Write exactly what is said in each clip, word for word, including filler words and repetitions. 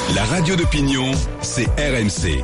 La radio d'opinion, c'est R M C.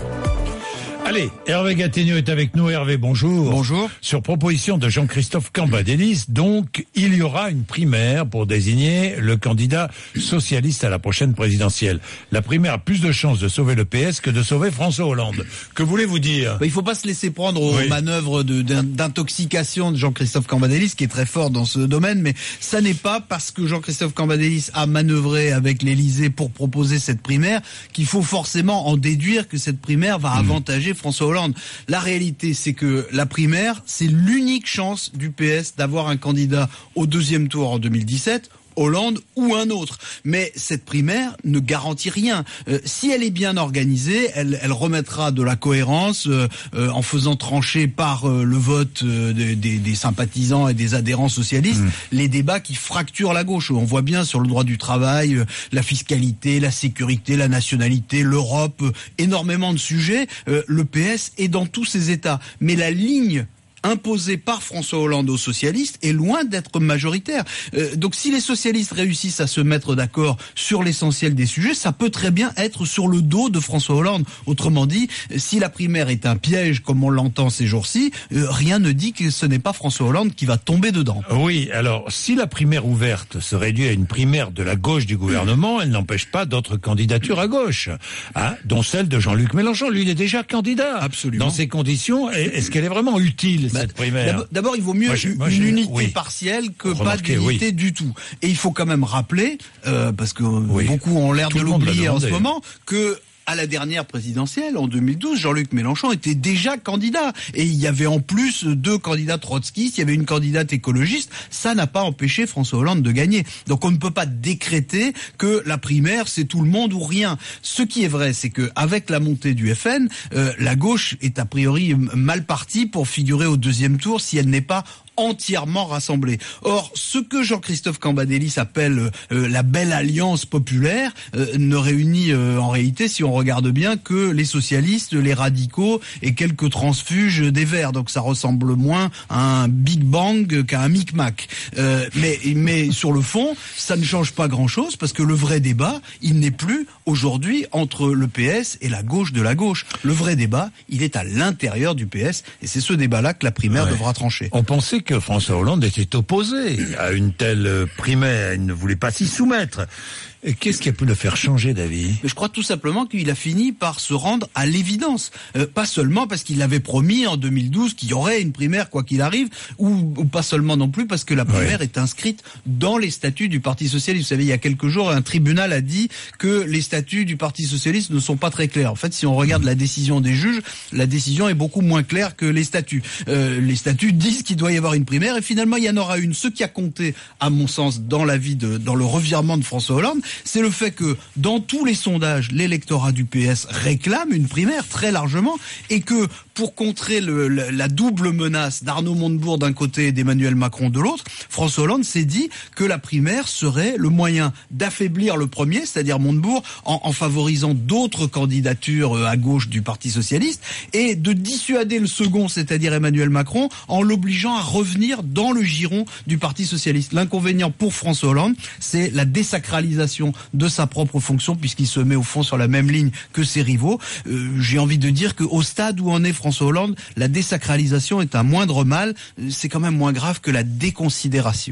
Allez, Hervé Gattegno est avec nous. Hervé, bonjour. Bonjour. Sur proposition de Jean-Christophe Cambadélis, donc, il y aura une primaire pour désigner le candidat socialiste à la prochaine présidentielle. La primaire a plus de chances de sauver le P S que de sauver François Hollande. Que voulez-vous dire ? Bah, il faut pas se laisser prendre aux oui. manœuvres de, d'intoxication de Jean-Christophe Cambadélis, qui est très fort dans ce domaine, mais ça n'est pas parce que Jean-Christophe Cambadélis a manœuvré avec l'Élysée pour proposer cette primaire qu'il faut forcément en déduire que cette primaire va mmh. avantager François Hollande. La réalité, c'est que la primaire, c'est l'unique chance du P S d'avoir un candidat au deuxième tour en deux mille dix-sept, Hollande ou un autre. Mais cette primaire ne garantit rien. Euh, si elle est bien organisée, elle, elle remettra de la cohérence euh, euh, en faisant trancher par euh, le vote euh, des, des, des sympathisants et des adhérents socialistes mmh. les débats qui fracturent la gauche. On voit bien sur le droit du travail, euh, la fiscalité, la sécurité, la nationalité, l'Europe, euh, énormément de sujets. Euh, le P S est dans tous ces états. Mais la ligne imposé par François Hollande aux socialistes est loin d'être majoritaire. Euh, donc si les socialistes réussissent à se mettre d'accord sur l'essentiel des sujets, ça peut très bien être sur le dos de François Hollande. Autrement dit, si la primaire est un piège comme on l'entend ces jours-ci, euh, rien ne dit que ce n'est pas François Hollande qui va tomber dedans. Oui, alors si la primaire ouverte se réduit à une primaire de la gauche du gouvernement, elle n'empêche pas d'autres candidatures à gauche, hein, dont celle de Jean-Luc Mélenchon. Lui, il est déjà candidat. Absolument. Dans ces conditions, est-ce qu'elle est vraiment utile, bah, cette primaire ? D'abord, il vaut mieux moi, je, moi, une je, unité oui. partielle que Remarquez, pas d'unité oui. du tout. Et il faut quand même rappeler, euh, parce que oui. beaucoup ont l'air tout de l'oublier en ce moment, que à la dernière présidentielle, en deux mille douze, Jean-Luc Mélenchon était déjà candidat. Et il y avait en plus deux candidats trotskistes, il y avait une candidate écologiste. Ça n'a pas empêché François Hollande de gagner. Donc on ne peut pas décréter que la primaire, c'est tout le monde ou rien. Ce qui est vrai, c'est que avec la montée du F N, euh, la gauche est a priori mal partie pour figurer au deuxième tour si elle n'est pas entièrement rassemblée. Or, ce que Jean-Christophe Cambadélis appelle euh, la belle alliance populaire euh, ne réunit euh, en réalité, si on regarde bien, que les socialistes, les radicaux et quelques transfuges des Verts. Donc ça ressemble moins à un Big Bang qu'à un micmac. Euh, mais, mais sur le fond, ça ne change pas grand-chose parce que le vrai débat, il n'est plus aujourd'hui entre le P S et la gauche de la gauche. Le vrai débat, il est à l'intérieur du P S et c'est ce débat-là que la primaire ouais. devra trancher. On pensait que François Hollande était opposé à une telle primaire, il ne voulait pas s'y soumettre. Et qu'est-ce qui a pu le faire changer d'avis ? Je crois tout simplement qu'il a fini par se rendre à l'évidence. Euh, pas seulement parce qu'il avait promis en deux mille douze qu'il y aurait une primaire quoi qu'il arrive, ou, ou pas seulement non plus parce que la primaire oui. est inscrite dans les statuts du Parti Socialiste. Vous savez, il y a quelques jours, un tribunal a dit que les statuts du Parti Socialiste ne sont pas très clairs. En fait, si on regarde la décision des juges, la décision est beaucoup moins claire que les statuts. Euh, les statuts disent qu'il doit y avoir une primaire et finalement il y en aura une. Ce qui a compté, à mon sens, dans la vie de, dans le revirement de François Hollande, c'est le fait que dans tous les sondages, l'électorat du P S réclame une primaire très largement et que pour contrer le, la, la double menace d'Arnaud Montebourg d'un côté et d'Emmanuel Macron de l'autre, François Hollande s'est dit que la primaire serait le moyen d'affaiblir le premier, c'est-à-dire Montebourg, en, en favorisant d'autres candidatures à gauche du Parti Socialiste et de dissuader le second, c'est-à-dire Emmanuel Macron, en l'obligeant à revenir dans le giron du Parti Socialiste. L'inconvénient pour François Hollande, c'est la désacralisation de sa propre fonction puisqu'il se met au fond sur la même ligne que ses rivaux. Euh, j'ai envie de dire qu'au stade où en est François Hollande, la désacralisation est un moindre mal. C'est quand même moins grave que la déconsidération.